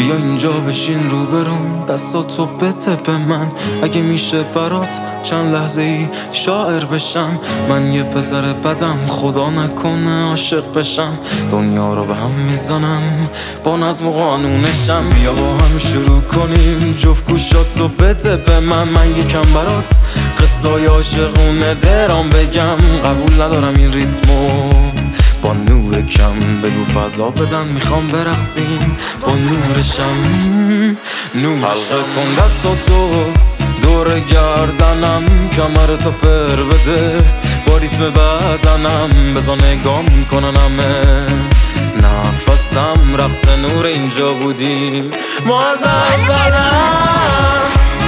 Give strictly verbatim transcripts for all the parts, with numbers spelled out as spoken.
بیا اینجا بشین روبروم، دستاتو بده به من. اگه میشه برات چند لحظه ای شاعر بشم. من یه پسر بدم، خدا نکنه عاشق بشم. دنیا رو به هم میزنم با نظم و قانونشم. بیا با هم شروع کنیم، جفت گوشاتو بده به من. من یکم برات قصای عاشقونه درام بگم. قبول ندارم این ریتمو با نور کم، بگو فضا بدن میخوام برقصیم با نورشم. نور حلقه کن دستاتو دور گردنم، کمرتو فر بده با ریتم بدنم. بزا نگاه میکنن همه نفسم، رقص نور اینجا بودیم ما از اولم.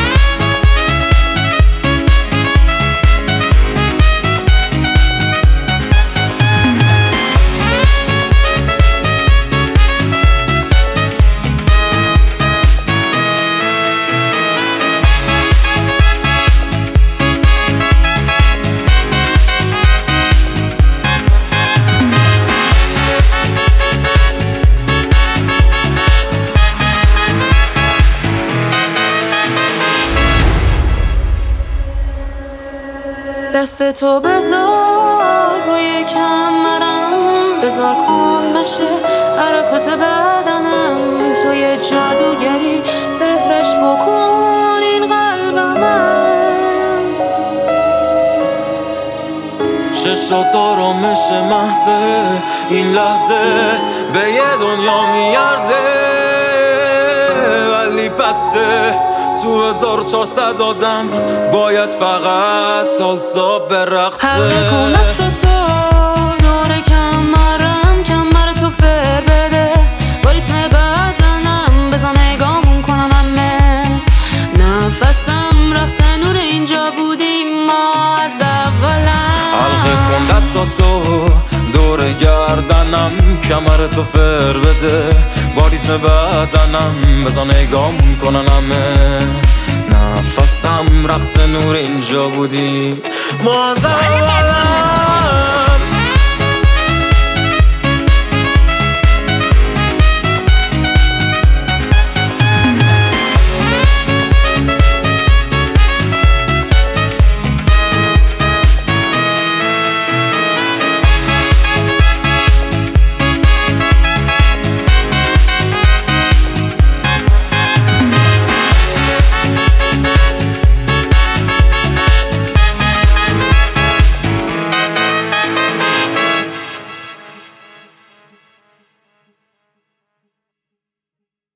دست تو بذار روی کمرم، بذار کن بشه حرکات بدنم. توی جادوگری سحرش بکن این قلبمم. چشات آرامش محضه، این لحظه به یه دنیا میارزه. ولی بسته تو هزار و چهارصد آدم باید فقط سالسا برقصه. حلقه کن دستاتو دور کمرم، کمر تو فر بده با ریتم بدنم. بزا نگامون کنن همه نفسم، رقص نور اینجا بودیم ما از اولم. حلقه کن دستاتو دور گردنم، کمر تو فر بده با ریتم بدنم. بزا نگامون کنن همه نفسم، رقص نور اینجا بودیم ما از اولم.